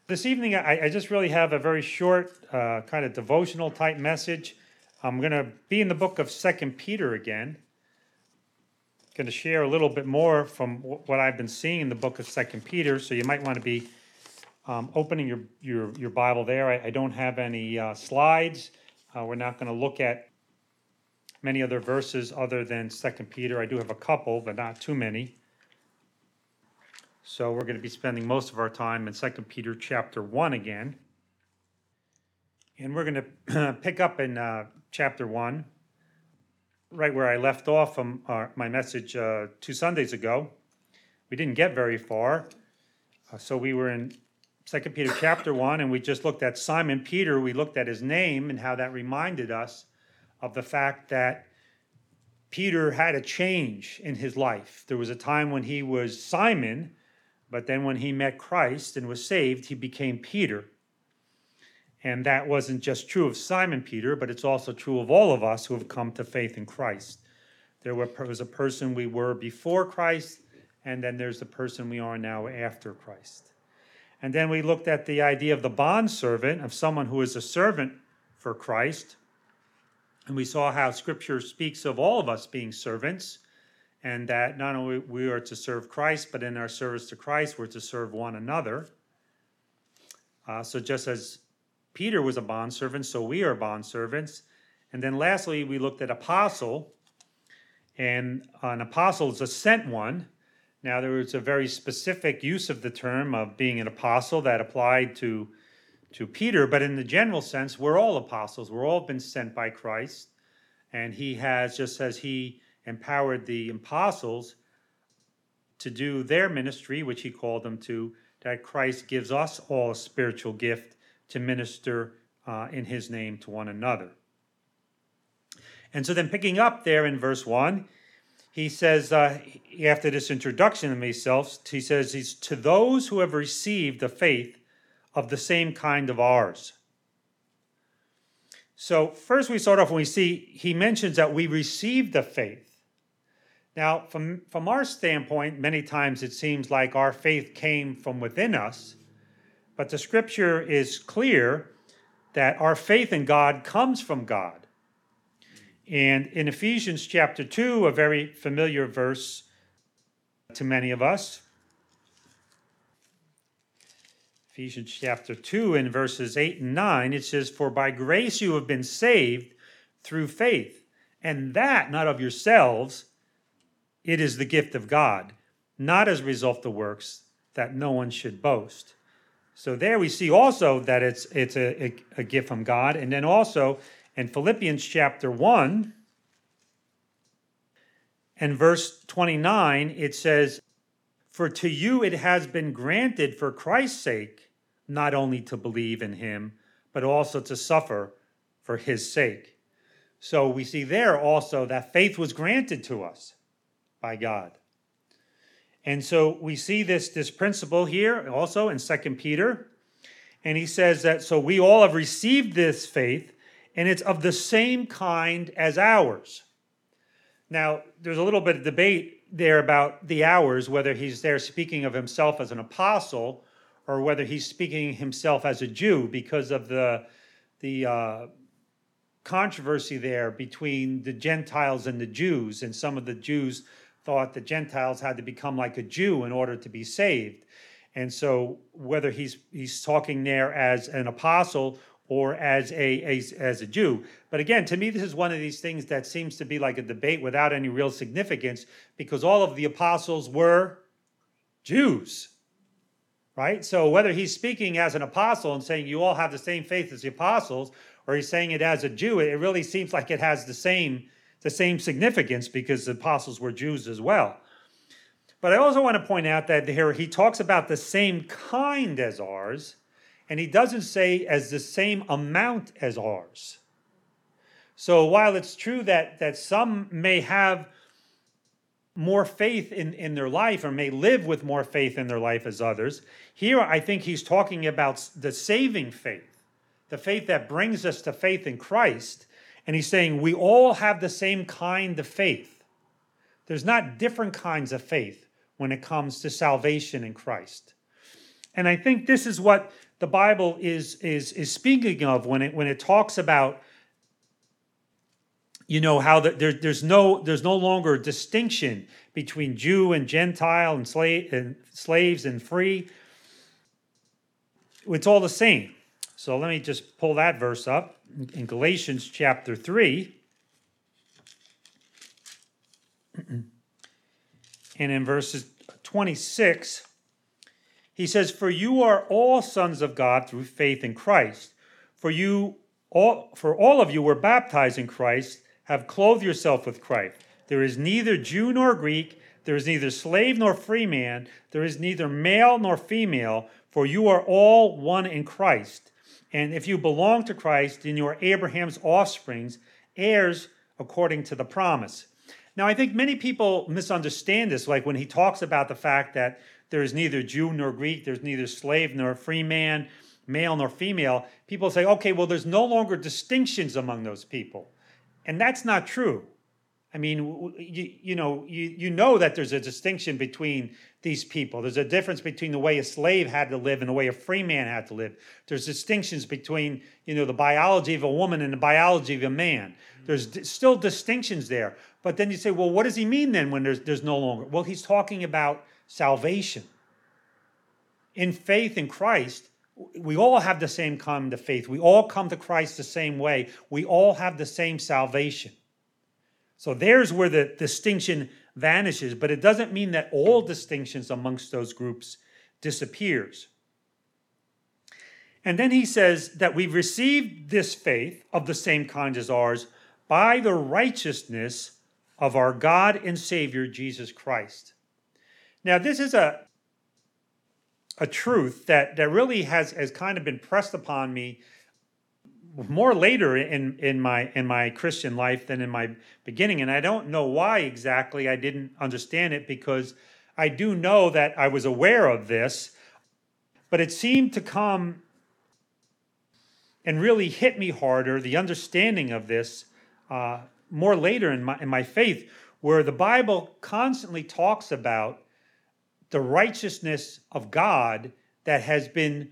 This evening, I just really have a very short, kind of devotional type message. I'm going to be in the book of Second Peter again. Going to share a little bit more from what I've been seeing in the book of Second Peter. So you might want to be opening your Bible there. I don't have any slides. We're not going to look at many other verses other than Second Peter. I do have a couple, but not too many. So we're going to be spending most of our time in 2 Peter chapter 1 again. And we're going to pick up in chapter 1, right where I left off from my message 2 Sundays ago. We didn't get very far. So we were in 2 Peter chapter 1, and we just looked at Simon Peter. We looked at his name and how that reminded us of the fact that Peter had a change in his life. There was a time when he was Simon, but then when he met Christ and was saved, he became Peter. And that wasn't just true of Simon Peter, but it's also true of all of us who have come to faith in Christ. There was a person we were before Christ, and then there's the person we are now after Christ. And then we looked at the idea of the bondservant, of someone who is a servant for Christ. And we saw how Scripture speaks of all of us being servants, and that not only we are to serve Christ, but in our service to Christ, we're to serve one another. So just as Peter was a bondservant, so we are bondservants. And then lastly, we looked at apostle, and an apostle is a sent one. Now, there was a very specific use of the term of being an apostle that applied to Peter, but in the general sense, we're all apostles. We're all been sent by Christ, and he has, just as he empowered the apostles to do their ministry, which he called them to, that Christ gives us all a spiritual gift to minister in his name to one another. And so then picking up there in verse 1, he says, after this introduction of himself, he says, he's to those who have received the faith of the same kind of ours. So first we start off when we see, he mentions that we received the faith. Now, from our standpoint, many times it seems like our faith came from within us, but the Scripture is clear that our faith in God comes from God. And in Ephesians chapter 2, a very familiar verse to many of us, Ephesians chapter 2 in verses 8 and 9, it says, "For by grace you have been saved through faith, and that not of yourselves, it is the gift of God, not as a result of works, that no one should boast." So there we see also that it's a gift from God. And then also in Philippians chapter 1 and verse 29, it says, "For to you it has been granted for Christ's sake, not only to believe in him, but also to suffer for his sake." So we see there also that faith was granted to us by God. And so we see this principle here also in 2 Peter. And he says that, so we all have received this faith, and it's of the same kind as ours. Now, there's a little bit of debate there about the ours, whether he's there speaking of himself as an apostle or whether he's speaking himself as a Jew, because of the controversy there between the Gentiles and the Jews. And some of the Jews thought the Gentiles had to become like a Jew in order to be saved. And so whether he's talking there as an apostle or as a Jew. But again, to me, this is one of these things that seems to be like a debate without any real significance, because all of the apostles were Jews, right? So whether he's speaking as an apostle and saying you all have the same faith as the apostles, or he's saying it as a Jew, it really seems like it has the same significance, because the apostles were Jews as well. But I also want to point out that here he talks about the same kind as ours, and he doesn't say as the same amount as ours. So while it's true that some may have more faith in their life, or may live with more faith in their life as others, here I think he's talking about the saving faith, the faith that brings us to faith in Christ. And he's saying we all have the same kind of faith. There's not different kinds of faith when it comes to salvation in Christ. And I think this is what the Bible is speaking of when it talks about, how there's no longer a distinction between Jew and Gentile and slaves and free. It's all the same. So let me just pull that verse up in Galatians chapter 3. And in verses 26, he says, "For you are all sons of God through faith in Christ. For all of you were baptized in Christ, have clothed yourself with Christ. There is neither Jew nor Greek, there is neither slave nor free man, there is neither male nor female, for you are all one in Christ. And if you belong to Christ, then you are Abraham's offsprings, heirs according to the promise." Now, I think many people misunderstand this, like when he talks about the fact that there is neither Jew nor Greek, there's neither slave nor free man, male nor female. People say, okay, well, there's no longer distinctions among those people. And that's not true. I mean, you know that there's a distinction between these people. There's a difference between the way a slave had to live and the way a free man had to live. There's distinctions between, the biology of a woman and the biology of a man. There's still distinctions there. But then you say, well, what does he mean then when there's no longer? Well, he's talking about salvation. In faith in Christ, we all have the same kind of faith. We all come to Christ the same way. We all have the same salvation. So there's where the distinction vanishes, but it doesn't mean that all distinctions amongst those groups disappears. And then he says that we've received this faith of the same kind as ours by the righteousness of our God and Savior, Jesus Christ. Now, this is a truth that really has kind of been pressed upon me more later in my Christian life than in my beginning. And I don't know why exactly I didn't understand it, because I do know that I was aware of this, but it seemed to come and really hit me harder, the understanding of this, more later in my faith, where the Bible constantly talks about the righteousness of God that has been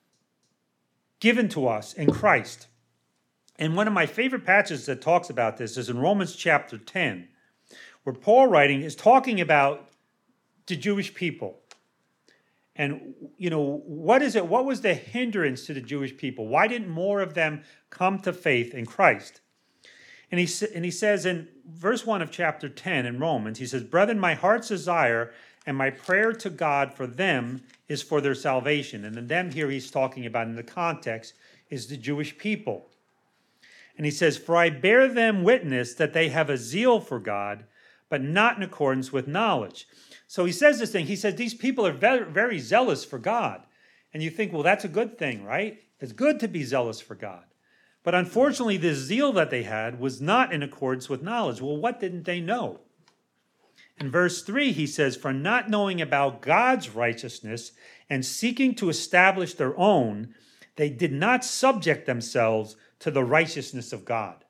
given to us in Christ. And one of my favorite passages that talks about this is in Romans chapter 10, where Paul writing is talking about the Jewish people. And, what is it? What was the hindrance to the Jewish people? Why didn't more of them come to faith in Christ? And he says in verse 1 of chapter 10 in Romans, he says, "Brethren, my heart's desire and my prayer to God for them is for their salvation." And then them here he's talking about in the context is the Jewish people. And he says, "For I bear them witness that they have a zeal for God, but not in accordance with knowledge." So he says this thing. He says these people are very, very zealous for God. And you think, well, that's a good thing, right? It's good to be zealous for God. But unfortunately, the zeal that they had was not in accordance with knowledge. Well, what didn't they know? In verse 3, he says, "For not knowing about God's righteousness and seeking to establish their own, they did not subject themselves to the righteousness of God."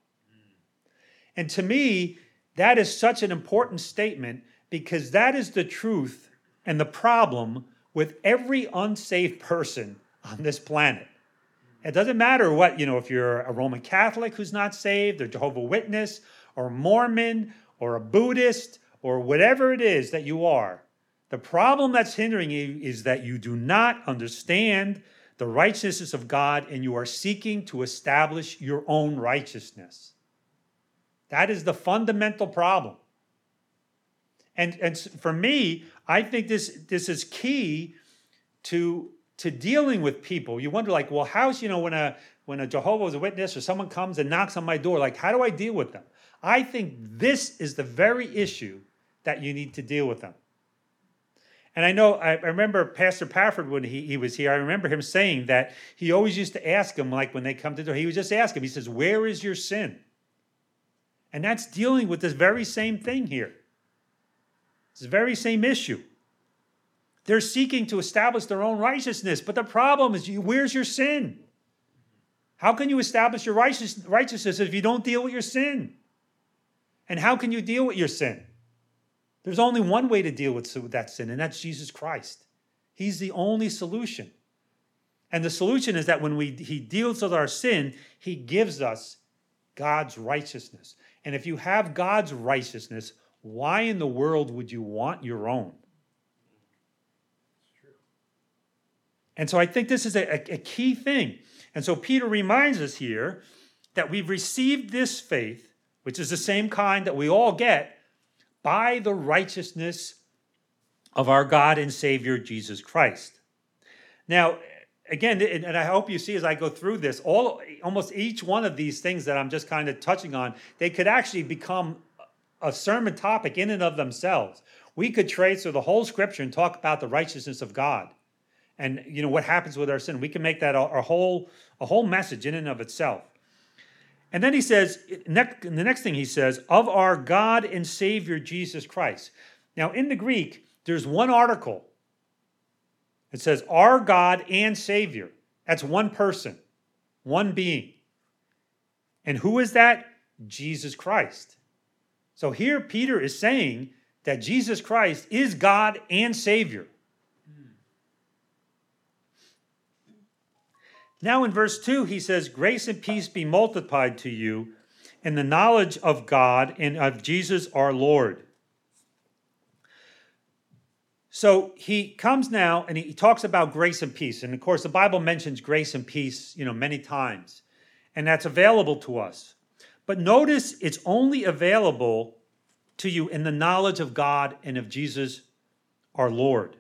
And to me, that is such an important statement, because that is the truth and the problem with every unsaved person on this planet. It doesn't matter what, if you're a Roman Catholic who's not saved, or Jehovah's Witness, or a Mormon, or a Buddhist, or whatever it is that you are. The problem that's hindering you is that you do not understand the righteousness of God, and you are seeking to establish your own righteousness. That is the fundamental problem. And for me, I think this is key to dealing with people. You wonder, like, well, how's, when a Jehovah's Witness or someone comes and knocks on my door, like, how do I deal with them? I think this is the very issue that you need to deal with them. And I remember Pastor Pafford, when he was here, I remember him saying that he always used to ask them, like when they come to the door, he would just ask him, he says, "Where is your sin?" And that's dealing with this very same thing here. It's the very same issue. They're seeking to establish their own righteousness, but the problem is, where's your sin? How can you establish your righteousness if you don't deal with your sin? And how can you deal with your sin? There's only one way to deal with that sin, and that's Jesus Christ. He's the only solution. And the solution is that when he deals with our sin, he gives us God's righteousness. And if you have God's righteousness, why in the world would you want your own? And so I think this is a key thing. And so Peter reminds us here that we've received this faith, which is the same kind that we all get, by the righteousness of our God and Savior, Jesus Christ. Now, again, and I hope you see as I go through this, almost each one of these things that I'm just kind of touching on, they could actually become a sermon topic in and of themselves. We could trace through the whole scripture and talk about the righteousness of God and what happens with our sin. We can make that a whole message in and of itself. And then he says, the next thing he says, of our God and Savior Jesus Christ. Now in the Greek, there's one article. It says, our God and Savior. That's one person, one being. And who is that? Jesus Christ. So here Peter is saying that Jesus Christ is God and Savior. Now in verse 2, he says, grace and peace be multiplied to you in the knowledge of God and of Jesus our Lord. So he comes now and he talks about grace and peace. And of course, the Bible mentions grace and peace, many times. And that's available to us. But notice it's only available to you in the knowledge of God and of Jesus our Lord.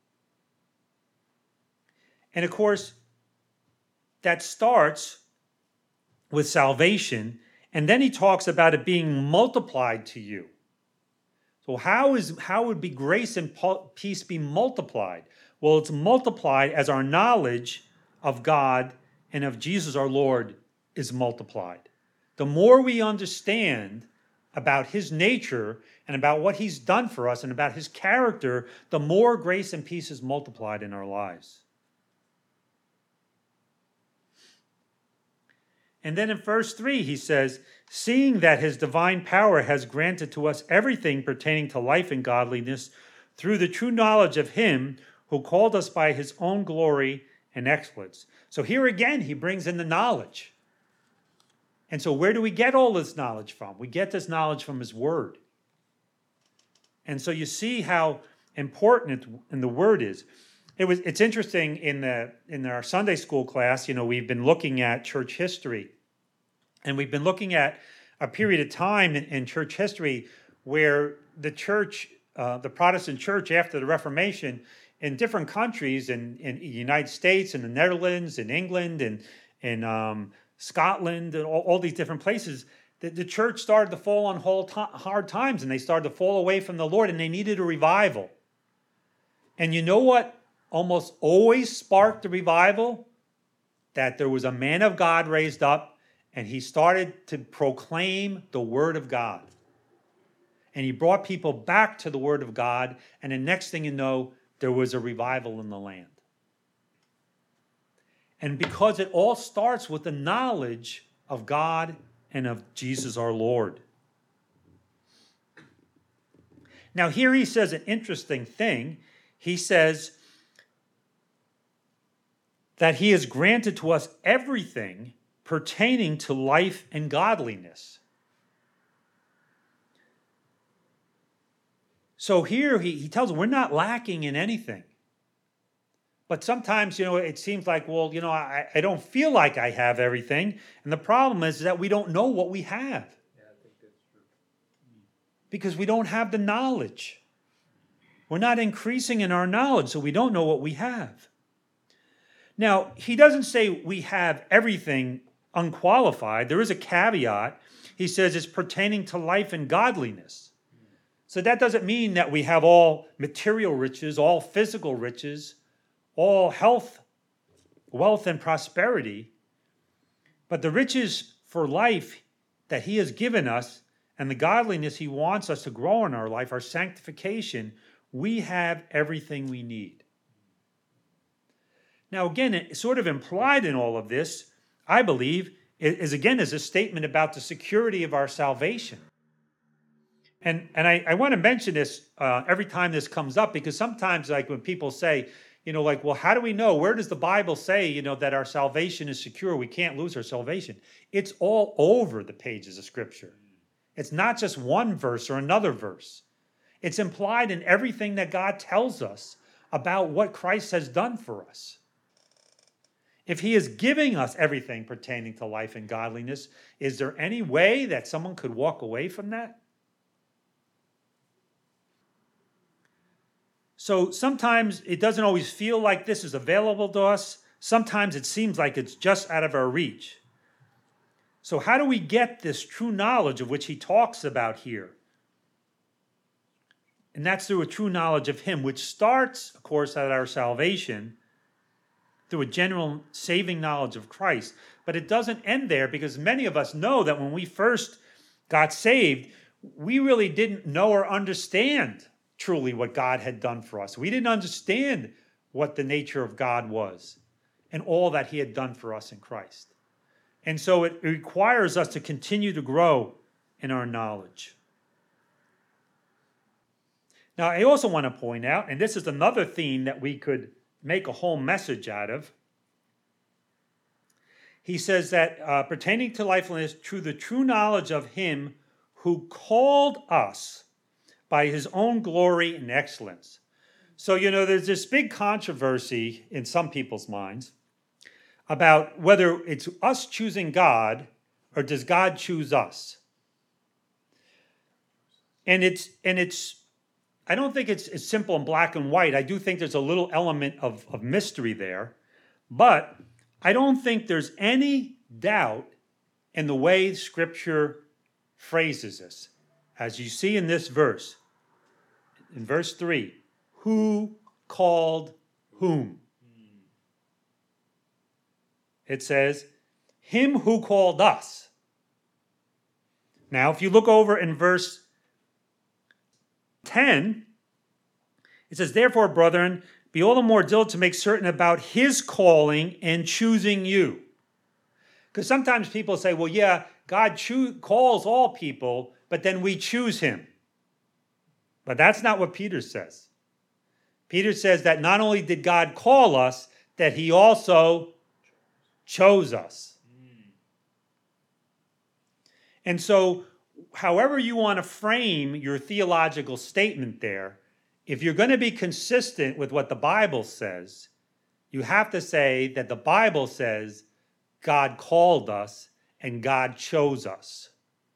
And of course, that starts with salvation. And then he talks about it being multiplied to you. So how would be grace and peace be multiplied? Well, it's multiplied as our knowledge of God and of Jesus our Lord is multiplied. The more we understand about his nature and about what he's done for us and about his character, the more grace and peace is multiplied in our lives. And then in verse 3, he says, seeing that his divine power has granted to us everything pertaining to life and godliness through the true knowledge of him who called us by his own glory and excellence. So here again, he brings in the knowledge. And so where do we get all this knowledge from? We get this knowledge from his word. And so you see how important the word is. It's interesting in our Sunday school class, we've been looking at church history. And we've been looking at a period of time in church history where the church, the Protestant church after the Reformation, in different countries, in the United States, in the Netherlands, in England, and in Scotland, and all these different places, the church started to fall on hard times, and they started to fall away from the Lord, and they needed a revival. And you know what almost always sparked the revival? That there was a man of God raised up, and he started to proclaim the word of God. And he brought people back to the word of God, and the next thing you know, there was a revival in the land. And because it all starts with the knowledge of God and of Jesus our Lord. Now here he says an interesting thing. He says that he has granted to us everything pertaining to life and godliness. So here he tells us we're not lacking in anything. But sometimes, it seems like, well, I don't feel like I have everything. And the problem is that we don't know what we have. Yeah, I think that's true. Because we don't have the knowledge. We're not increasing in our knowledge, so we don't know what we have. Now, he doesn't say we have everything unqualified. There is a caveat. He says it's pertaining to life and godliness. So that doesn't mean that we have all material riches, all physical riches, all health, wealth, and prosperity. But the riches for life that he has given us and the godliness he wants us to grow in our life, our sanctification, we have everything we need. Now, again, it's sort of implied in all of this, I believe, is a statement about the security of our salvation. And I want to mention this every time this comes up, because sometimes, like when people say, like, well, how do we know? Where does the Bible say, that our salvation is secure? We can't lose our salvation. It's all over the pages of Scripture. It's not just one verse or another verse. It's implied in everything that God tells us about what Christ has done for us. If he is giving us everything pertaining to life and godliness, is there any way that someone could walk away from that? So sometimes it doesn't always feel like this is available to us. Sometimes it seems like it's just out of our reach. So how do we get this true knowledge of which he talks about here? And that's through a true knowledge of him, which starts, of course, at our salvation, through a general saving knowledge of Christ. But it doesn't end there, because many of us know that when we first got saved, we really didn't know or understand truly what God had done for us. We didn't understand what the nature of God was and all that he had done for us in Christ. And so it requires us to continue to grow in our knowledge. Now, I also want to point out, and this is another theme that we could make a whole message out of. He says that pertaining to lifelessness, through the true knowledge of him who called us by his own glory and excellence. So, there's this big controversy in some people's minds about whether it's us choosing God or does God choose us. And it's I don't think it's simple and black and white. I do think there's a little element of mystery there. But I don't think there's any doubt in the way Scripture phrases this. As you see in this verse, in verse 3, who called whom? It says, him who called us. Now, if you look over in verse 10, it says, therefore, brethren, be all the more diligent to make certain about his calling and choosing you. Because sometimes people say, well, yeah, God calls all people, but then we choose him. But that's not what Peter says. Peter says that not only did God call us, that he also chose us. And so, however you want to frame your theological statement there, if you're going to be consistent with what the Bible says, you have to say that the Bible says God called us and God chose us.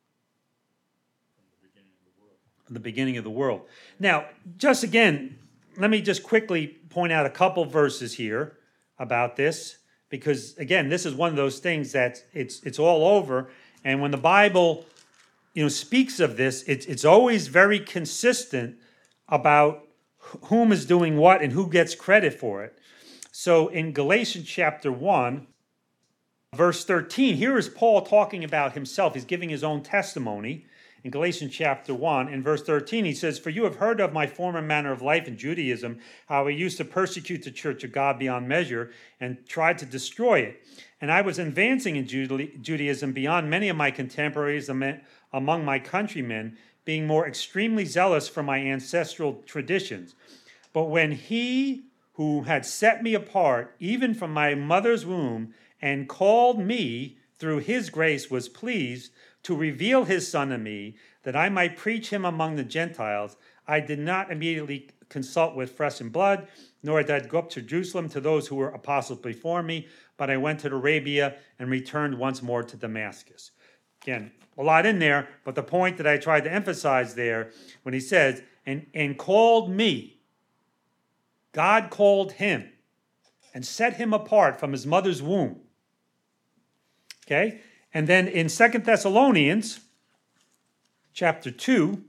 From the beginning of the world. Now, just again, let me just quickly point out a couple verses here about this, because again, this is one of those things that it's all over, and when the Bible speaks of this, it's always very consistent about whom is doing what and who gets credit for it. So in Galatians chapter 1, verse 13, here is Paul talking about himself. He's giving his own testimony. In Galatians chapter 1, in verse 13, he says, for you have heard of my former manner of life in Judaism, how I used to persecute the church of God beyond measure and tried to destroy it. And I was advancing in Judaism beyond many of my contemporaries among my countrymen, being more extremely zealous for my ancestral traditions. But when he who had set me apart, even from my mother's womb, and called me through his grace, was pleased to reveal his Son to me, that I might preach him among the Gentiles, I did not immediately consult with flesh and blood, nor did I go up to Jerusalem to those who were apostles before me, but I went to Arabia and returned once more to Damascus. Again, a lot in there, but the point that I tried to emphasize there, when he says, and called me, God called him and set him apart from his mother's womb. Okay? And then in 2 Thessalonians chapter 2,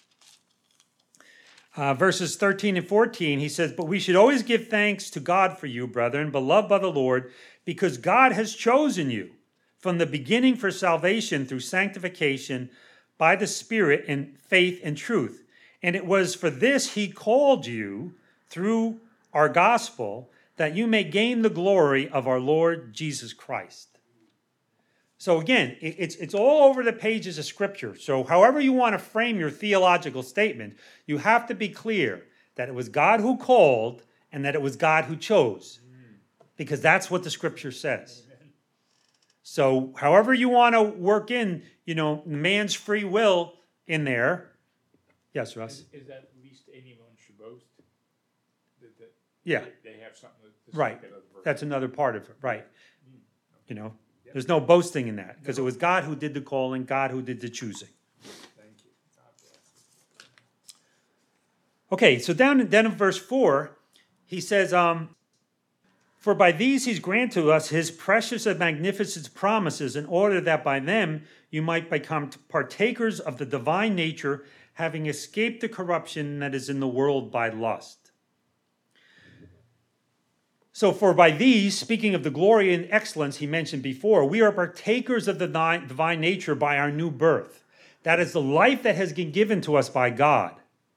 verses 13 and 14, he says, but we should always give thanks to God for you, brethren, beloved by the Lord, because God has chosen you from the beginning for salvation through sanctification by the Spirit in faith and truth. And it was for this he called you through our gospel, that you may gain the glory of our Lord Jesus Christ. So again, it's all over the pages of Scripture. So however you want to frame your theological statement, you have to be clear that it was God who called and that it was God who chose, because that's what the scripture says. So however you want to work in, man's free will in there. Yes, Russ? Is that at least anyone should boast? That Yeah. They have something to Right. say that other person. That's another part of it. Right. There's no boasting in that, because it was God who did the calling, God who did the choosing. Thank you. God bless. Okay, so then in verse 4, he says, for by these he's granted to us his precious and magnificent promises, in order that by them you might become partakers of the divine nature, having escaped the corruption that is in the world by lust. So for by these, speaking of the glory and excellence he mentioned before, we are partakers of the divine nature by our new birth. That is the life that has been given to us by God.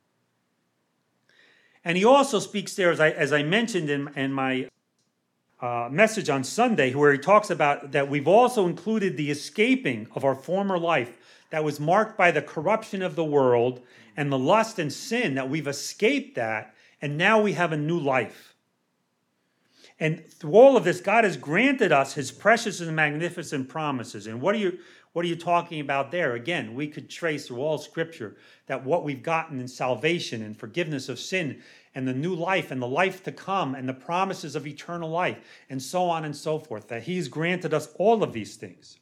And he also speaks there, as I mentioned in my message on Sunday, where he talks about that we've also included the escaping of our former life that was marked by the corruption of the world and the lust and sin, that we've escaped that, and now we have a new life. And through all of this, God has granted us his precious and magnificent promises. And what are you talking about there? Again, we could trace through all Scripture that what we've gotten in salvation and forgiveness of sin and the new life and the life to come and the promises of eternal life and so on and so forth, that he's granted us all of these things.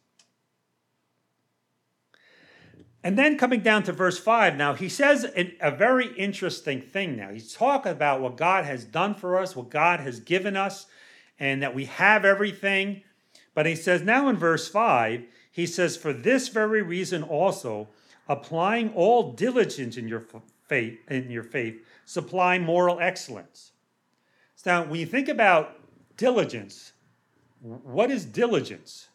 And then coming down to verse 5, now he says a very interesting thing now. He's talking about what God has done for us, what God has given us, and that we have everything. But he says now in verse 5, he says, for this very reason also, applying all diligence in your faith, supply moral excellence. So now when you think about diligence, what is diligence?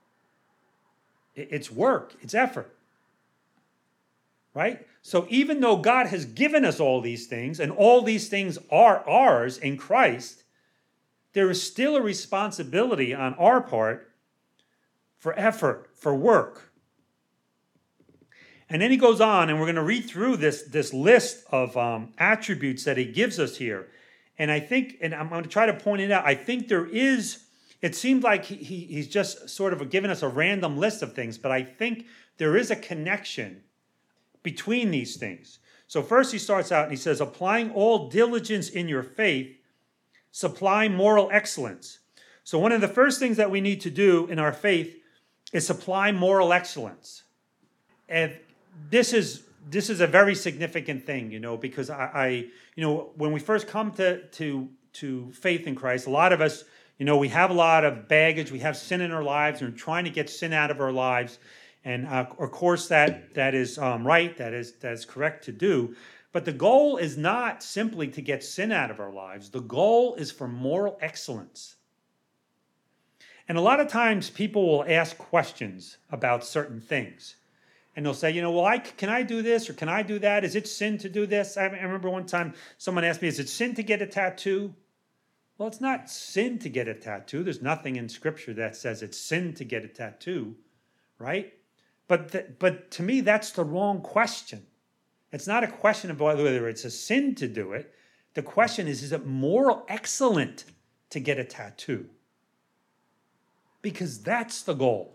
It's work, it's effort. Right? So even though God has given us all these things, and all these things are ours in Christ, there is still a responsibility on our part for effort, for work. And then he goes on, and we're going to read through this list of attributes that he gives us here. And I think, and I'm going to try to point it out, I think it seems like he's just sort of given us a random list of things, but I think there is a connection between these things. So first he starts out and he says, applying all diligence in your faith, supply moral excellence. So one of the first things that we need to do in our faith is supply moral excellence. And this is a very significant thing, because when we first come to faith in Christ, a lot of us, we have a lot of baggage, we have sin in our lives, and we're trying to get sin out of our lives. And of course, that is right, that is correct to do. But the goal is not simply to get sin out of our lives. The goal is for moral excellence. And a lot of times people will ask questions about certain things. And they'll say, can I do this or can I do that? Is it sin to do this? I remember one time someone asked me, is it sin to get a tattoo? Well, it's not sin to get a tattoo. There's nothing in Scripture that says it's sin to get a tattoo, right? But to me, that's the wrong question. It's not a question of whether it's a sin to do it. The question is it moral excellent to get a tattoo? Because that's the goal.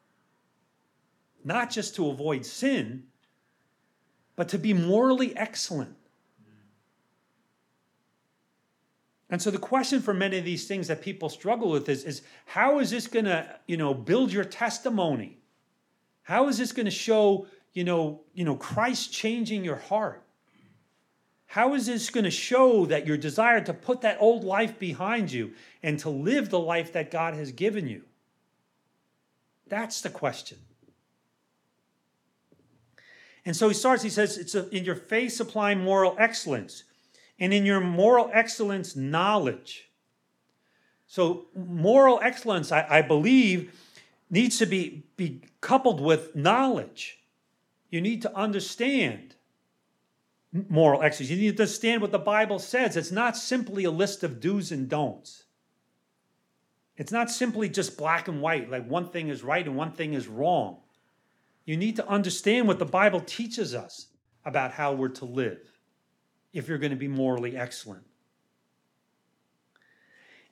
Not just to avoid sin, but to be morally excellent. And so the question for many of these things that people struggle with is how is this going to, build your testimony? How is this going to show, Christ changing your heart? How is this going to show that your desire to put that old life behind you and to live the life that God has given you? That's the question. And so he says, it's in your faith supplying moral excellence, and in your moral excellence, knowledge. So moral excellence, I believe, needs to be coupled with knowledge. You need to understand moral excellence. You need to understand what the Bible says. It's not simply a list of do's and don'ts. It's not simply just black and white, like one thing is right and one thing is wrong. You need to understand what the Bible teaches us about how we're to live if you're going to be morally excellent.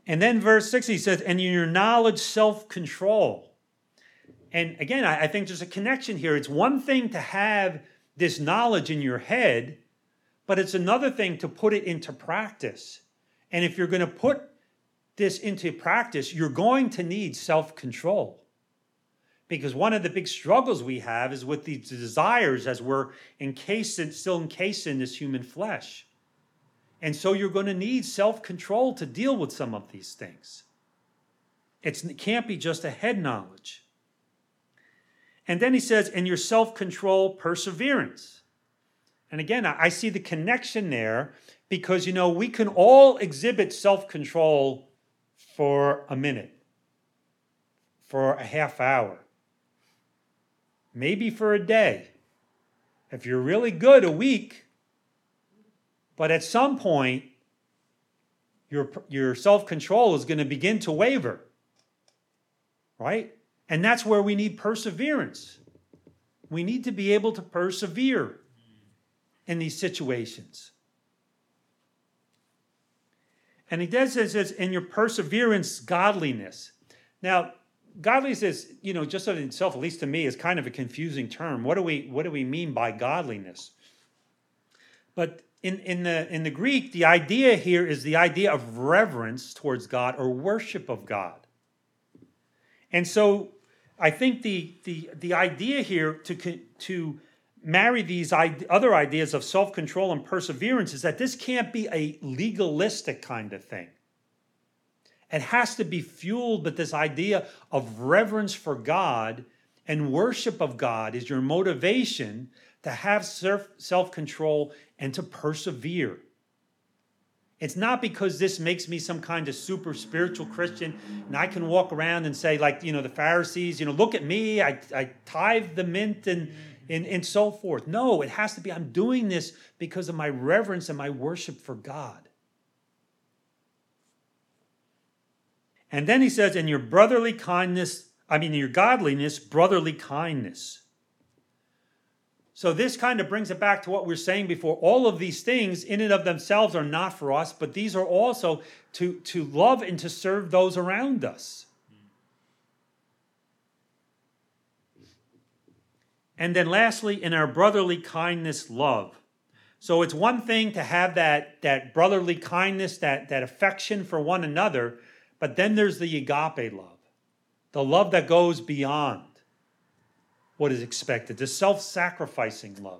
And then verse 6, he says, and in your knowledge, self-control. And again, I think there's a connection here. It's one thing to have this knowledge in your head, but it's another thing to put it into practice. And if you're going to put this into practice, you're going to need self-control. Because one of the big struggles we have is with these desires as we're still encased in this human flesh. And so you're going to need self-control to deal with some of these things. It can't be just a head knowledge. And then he says, in your self-control, perseverance. And again, I see the connection there because, we can all exhibit self-control for a minute, for a half hour, maybe for a day. If you're really good, a week. But at some point, your self-control is going to begin to waver, right? And that's where we need perseverance. We need to be able to persevere in these situations. And he does says, in your perseverance, godliness. Now, godliness is, just in itself, at least to me, is kind of a confusing term. What do we mean by godliness? But in the Greek, the idea here is the idea of reverence towards God or worship of God. And so I think the idea here to marry these other ideas of self-control and perseverance is that this can't be a legalistic kind of thing. It has to be fueled with this idea of reverence for God and worship of God is your motivation to have self-control and to persevere. It's not because this makes me some kind of super spiritual Christian and I can walk around and say, like, the Pharisees, look at me, I tithe the mint and so forth. No, it has to be, I'm doing this because of my reverence and my worship for God. And then he says, in your your godliness, brotherly kindness. So this kind of brings it back to what we were saying before. All of these things in and of themselves are not for us, but these are also to love and to serve those around us. And then lastly, in our brotherly kindness, love. So it's one thing to have that brotherly kindness, that affection for one another, but then there's the agape love, the love that goes beyond what is expected, the self-sacrificing love.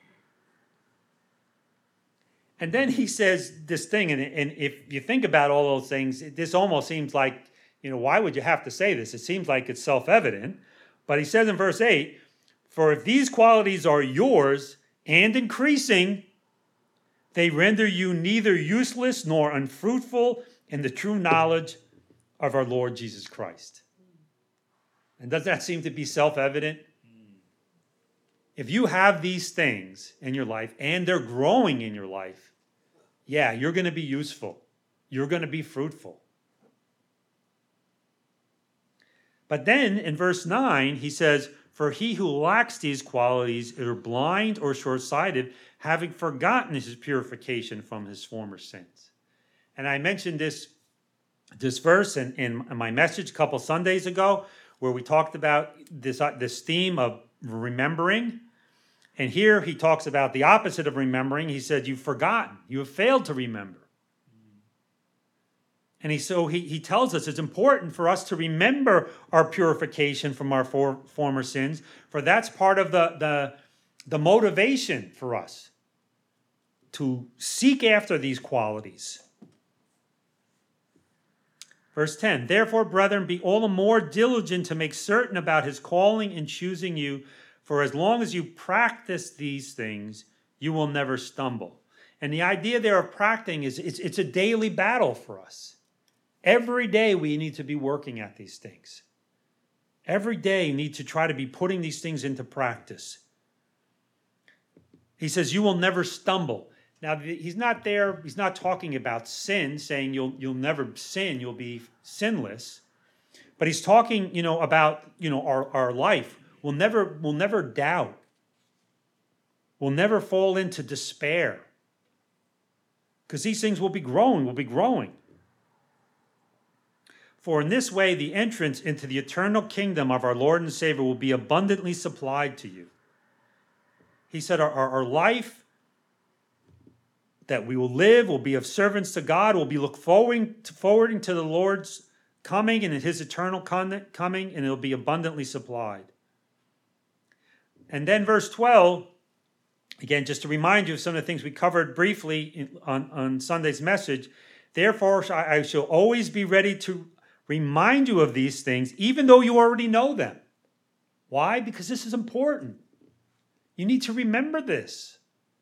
And then he says this thing, and if you think about all those things, this almost seems like, why would you have to say this? It seems like it's self-evident. But he says in verse 8, for if these qualities are yours and increasing, they render you neither useless nor unfruitful in the true knowledge of our Lord Jesus Christ. And does that seem to be self-evident? If you have these things in your life and they're growing in your life, yeah, you're going to be useful. You're going to be fruitful. But then in verse 9, he says, for he who lacks these qualities is blind or short-sighted, having forgotten his purification from his former sins. And I mentioned this verse in my message a couple Sundays ago, where we talked about this theme of remembering. And here he talks about the opposite of remembering. He said, you've forgotten. You have failed to remember. And he tells us it's important for us to remember our purification from our former sins, for that's part of the motivation for us to seek after these qualities. Verse 10, therefore, brethren, be all the more diligent to make certain about his calling and choosing you, for as long as you practice these things, you will never stumble. And the idea there of practicing is it's a daily battle for us. Every day we need to be working at these things. Every day you need to try to be putting these things into practice. He says, you will never stumble. Now, he's not talking about sin, saying you'll never sin, you'll be sinless. But he's talking, about, our life. We'll never doubt. We'll never fall into despair. Because these things will be growing. For in this way, the entrance into the eternal kingdom of our Lord and Savior will be abundantly supplied to you. He said our life that we will live will be of servants to God, will be forwarding to the Lord's coming and his eternal coming, and it will be abundantly supplied. And then verse 12, again, just to remind you of some of the things we covered briefly on Sunday's message. Therefore, I shall always be ready to remind you of these things, even though you already know them. Why? Because this is important. You need to remember this.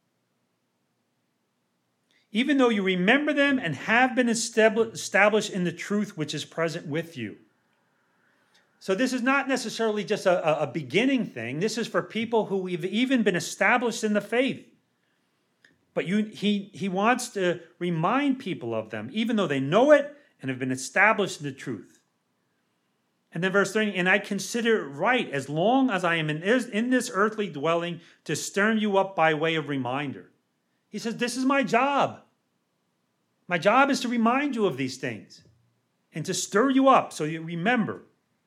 Even though you remember them and have been established in the truth which is present with you. So this is not necessarily just a beginning thing. This is for people who have even been established in the faith. But he wants to remind people of them, even though they know it and have been established in the truth. And then verse 30, and I consider it right, as long as I am in this earthly dwelling, to stir you up by way of reminder. He says, this is my job. My job is to remind you of these things and to stir you up so you remember.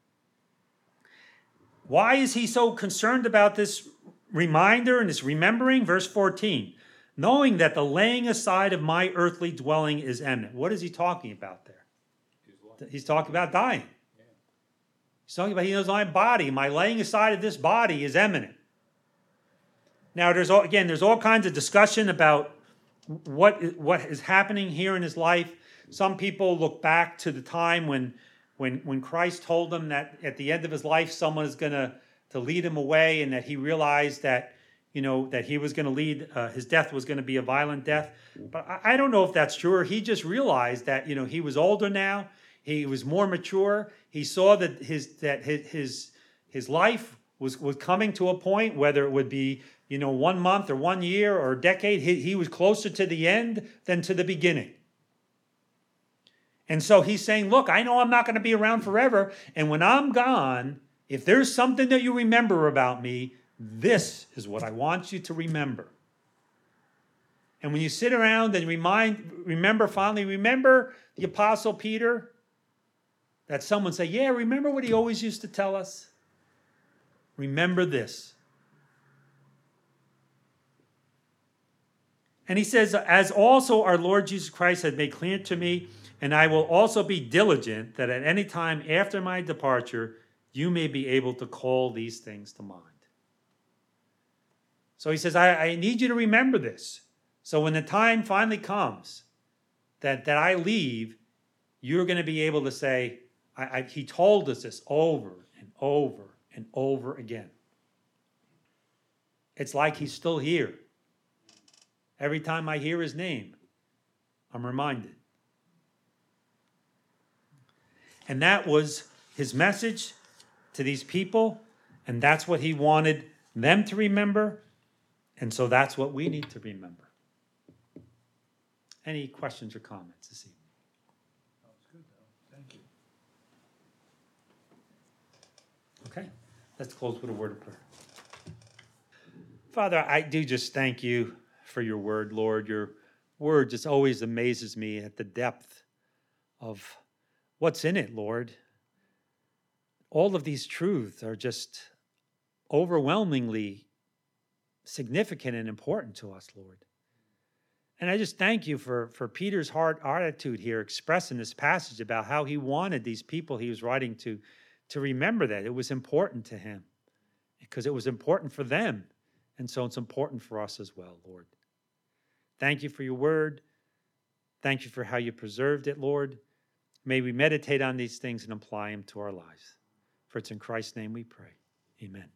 Why is he so concerned about this reminder and this remembering? Verse 14, knowing that the laying aside of my earthly dwelling is imminent. What is he talking about there? He's talking about dying. He's talking about, he knows my body, my laying aside of this body is imminent. Now, there's all kinds of discussion about what is happening here in his life. Some people look back to the time when Christ told him that at the end of his life, someone is going to lead him away, and that he realized that, that he was going to lead, his death was going to be a violent death. But I don't know if that's true, or he just realized that, he was older now. He was more mature. He saw that his life was coming to a point, whether it would be 1 month or 1 year or a decade. He was closer to the end than to the beginning. And so he's saying, look, I know I'm not going to be around forever. And when I'm gone, if there's something that you remember about me, this is what I want you to remember. And when you sit around and remember the Apostle Peter, that someone say, yeah, remember what he always used to tell us? Remember this. And he says, as also our Lord Jesus Christ had made clear to me, and I will also be diligent that at any time after my departure, you may be able to call these things to mind. So he says, I need you to remember this. So when the time finally comes that I leave, you're going to be able to say, he told us this over and over and over again. It's like he's still here. Every time I hear his name, I'm reminded. And that was his message to these people, and that's what he wanted them to remember, and so that's what we need to remember. Any questions or comments this evening? That was good, though. Thank you. Okay, let's close with a word of prayer. Father, I do just thank you for your word, Lord. Your word just always amazes me at the depth of what's in it, Lord. All of these truths are just overwhelmingly significant and important to us, Lord. And I just thank you for Peter's heart attitude here, expressing this passage about how he wanted these people he was writing to remember that. It was important to him because it was important for them. And so it's important for us as well, Lord. Thank you for your word. Thank you for how you preserved it, Lord. May we meditate on these things and apply them to our lives. For it's in Christ's name we pray. Amen.